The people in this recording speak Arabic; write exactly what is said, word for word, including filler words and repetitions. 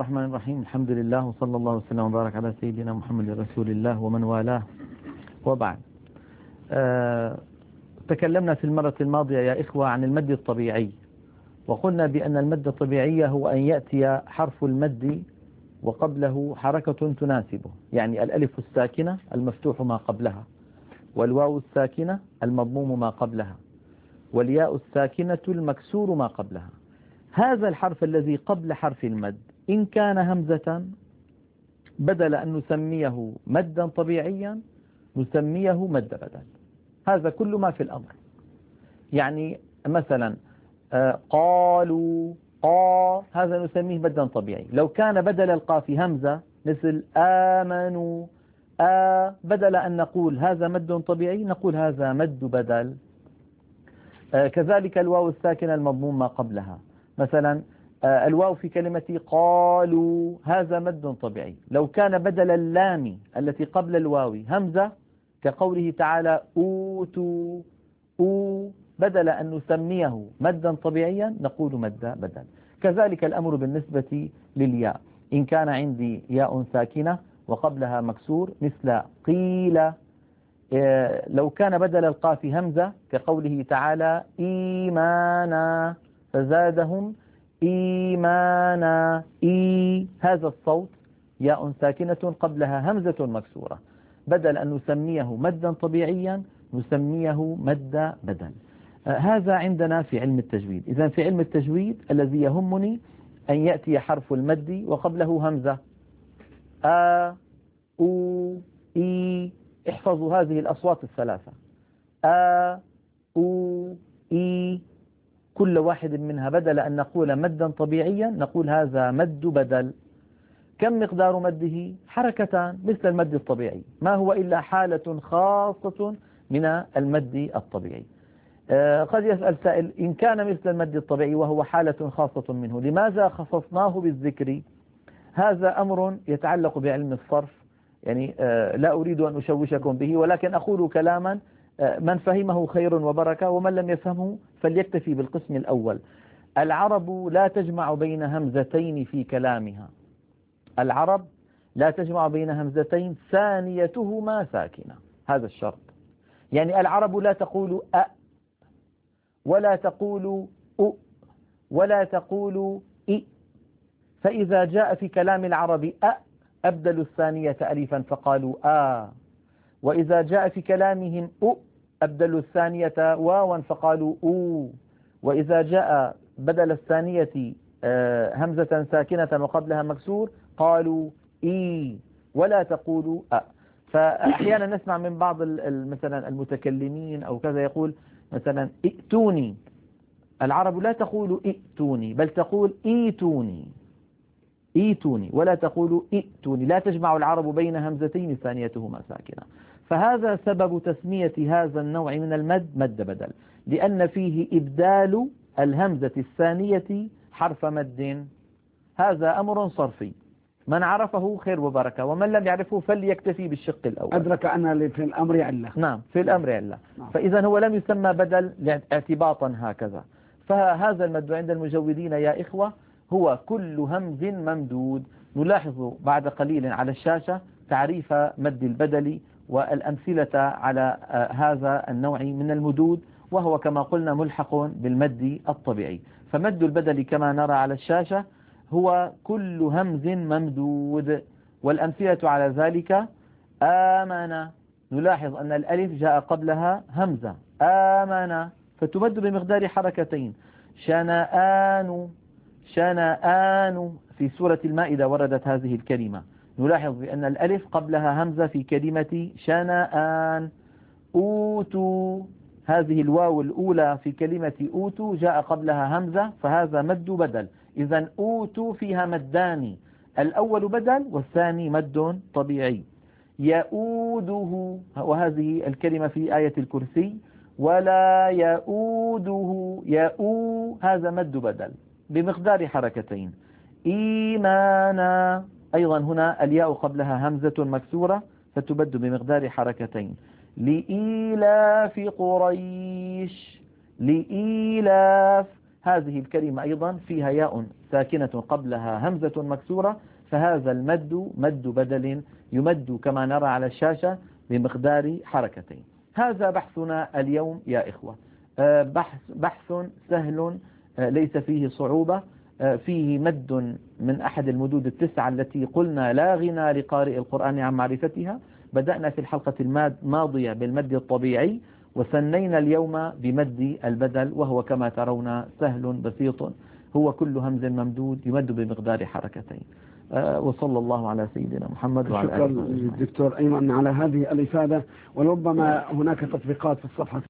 الرحمن الرحيم. الحمد لله وصلى الله وسلم وبارك على سيدنا محمد رسول الله ومن والاه، وبعد. أه تكلمنا في المرة الماضية يا إخوة عن المد الطبيعي، وقلنا بأن المد الطبيعي هو أن يأتي حرف المد وقبله حركة تناسبه، يعني الألف الساكنة المفتوح ما قبلها، والواو الساكنة المضموم ما قبلها، والياء الساكنة المكسور ما قبلها. هذا الحرف الذي قبل حرف المد إن كان همزة بدل أن نسميه مدا طبيعيا نسميه مد بدل. هذا كل ما في الأمر. يعني مثلا قالوا قا، هذا نسميه مدا طبيعي. لو كان بدل القاف همزة مثل آمنوا آ، بدل أن نقول هذا مد طبيعي نقول هذا مد بدل. كذلك الواو الساكنة المضموم ما قبلها، مثلا الواو في كلمة قالوا هذا مد طبيعي. لو كان بدل اللام التي قبل الواو همزة كقوله تعالى أوتوا أو، بدل أن نسميه مدا طبيعيا نقول مد بدل. كذلك الأمر بالنسبة للياء، إن كان عندي ياء ساكنة وقبلها مكسور مثل قيل، لو كان بدل القاف همزة كقوله تعالى إيمانا فزادهم إيمانا إي، هذا الصوت ياء ساكنة قبلها همزة مكسورة، بدل أن نسميه مدا طبيعيا نسميه مد بدل. هذا عندنا في علم التجويد. إذن في علم التجويد الذي يهمني أن يأتي حرف المد وقبله همزة، آ أو إي. احفظوا هذه الأصوات الثلاثة، آ أو إي، كل واحد منها بدل أن نقول مدا طبيعيا نقول هذا مد بدل. كم مقدار مده؟ حركتان مثل المد الطبيعي، ما هو إلا حالة خاصة من المد الطبيعي. آه قد يسأل سائل، إن كان مثل المد الطبيعي وهو حالة خاصة منه لماذا خصصناه بالذكر؟ هذا أمر يتعلق بعلم الصرف، يعني آه لا أريد أن أشوشكم به، ولكن أقول كلاما آه من فهمه خير وبركة، ومن لم يفهمه فليكتفي بالقسم الأول. العرب لا تجمع بين همزتين في كلامها، العرب لا تجمع بين همزتين ثانيتهما ساكنة، هذا الشرط. يعني العرب لا تقول أ ولا تقول أ ولا تقول إ، فإذا جاء في كلام العرب أ أبدلوا الثانية ألفا فقالوا آ، وإذا جاء في كلامهم أ أبدلوا الثانية واوا فقالوا أو، وإذا جاء بدل الثانية همزة ساكنة وقبلها مكسور قالوا إي ولا تقولوا أ. فأحيانا نسمع من بعض مثلا المتكلمين أو كذا يقول مثلا ائتوني، العرب لا تقول ائتوني بل تقول ايتوني، ايتوني ولا تقول ائتوني، لا تجمع العرب بين همزتين ثانيتهما ساكنة. فهذا سبب تسمية هذا النوع من المد مد بدل، لأن فيه إبدال الهمزة الثانية حرف مد. هذا أمر صرفي، من عرفه خير وبركة، ومن لم يعرفه فليكتفي بالشق الأول. أدرك أن في الأمر علة. نعم، في الأمر علة. نعم. فإذا هو لم يسمى بدل اعتباطا هكذا. فهذا المد عند المجودين يا إخوة هو كل همز ممدود. نلاحظ بعد قليل على الشاشة تعريف مد البدل والأمثلة على هذا النوع من المدود، وهو كما قلنا ملحق بالمد الطبيعي. فمد البدل كما نرى على الشاشة هو كل همز ممدود، والأمثلة على ذلك آمن، نلاحظ أن الألف جاء قبلها همزة آمن فتمد بمقدار حركتين. شنآن، شنآن في سورة المائدة وردت هذه الكلمة، نلاحظ بأن الألف قبلها همزة في كلمة شنآن. أوتوا، هذه الواو الأولى في كلمة أوتوا جاء قبلها همزة فهذا مد بدل. إذن أوتوا فيها مدان، الأول بدل والثاني مد طبيعي. يؤوده، وهذه الكلمة في آية الكرسي ولا يؤوده يؤو، هذا مد بدل بمقدار حركتين. إيمانا، أيضا هنا الياء قبلها همزة مكسورة فتبد بمقدار حركتين. لإيلاف قريش، لإيلاف، هذه الكلمة أيضا فيها ياء ساكنة قبلها همزة مكسورة، فهذا المد مد بدل يمد كما نرى على الشاشة بمقدار حركتين. هذا بحثنا اليوم يا إخوة، بحث, بحث سهل ليس فيه صعوبة، فيه مد من أحد المدود التسعة التي قلنا لا غنى لقارئ القرآن عن معرفتها. بدأنا في الحلقة الماضية بالمد الطبيعي، وثنينا اليوم بمد البدل، وهو كما ترون سهل بسيط، هو كل همز ممدود يمد بمقدار حركتين. وصلى الله على سيدنا محمد وعلى آله وصحبه. شكرا للدكتور أيمن على هذه الإفادة، وربما هناك تطبيقات في الصفحة